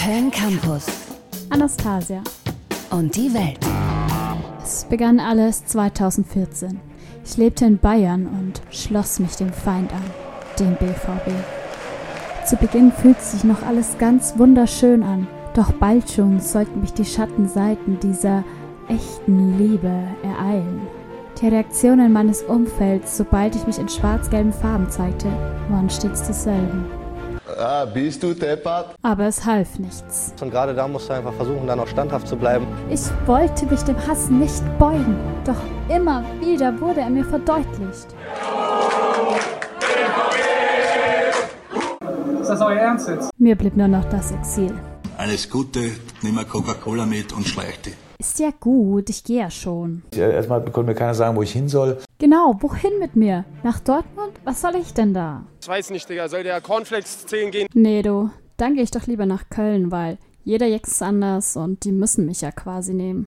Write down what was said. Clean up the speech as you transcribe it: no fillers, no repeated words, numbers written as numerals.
Köln Campus. Anastasia. Und die Welt. Es begann alles 2014. Ich lebte in Bayern und schloss mich dem Feind an, dem BVB. Zu Beginn fühlte sich noch alles ganz wunderschön an, doch bald schon sollten mich die Schattenseiten dieser echten Liebe ereilen. Die Reaktionen meines Umfelds, sobald ich mich in schwarz-gelben Farben zeigte, waren stets dieselben. Bist du deppert? Aber es half nichts. Und gerade da musst du einfach versuchen, dann auch standhaft zu bleiben. Ich wollte mich dem Hass nicht beugen, doch immer wieder wurde er mir verdeutlicht. Ist das euer Ernst jetzt? Mir blieb nur noch das Exil. Alles Gute, nimm mal Coca-Cola mit und schleich dich. Ist ja gut, ich gehe ja schon. Erstmal konnte mir keiner sagen, wo ich hin soll. Genau, wohin mit mir? Nach Dortmund? Was soll ich denn da? Ich weiß nicht, Digga. Soll der Cornflakes 10 gehen? Nee, du. Dann gehe ich doch lieber nach Köln, weil jeder Jax ist anders und die müssen mich ja quasi nehmen.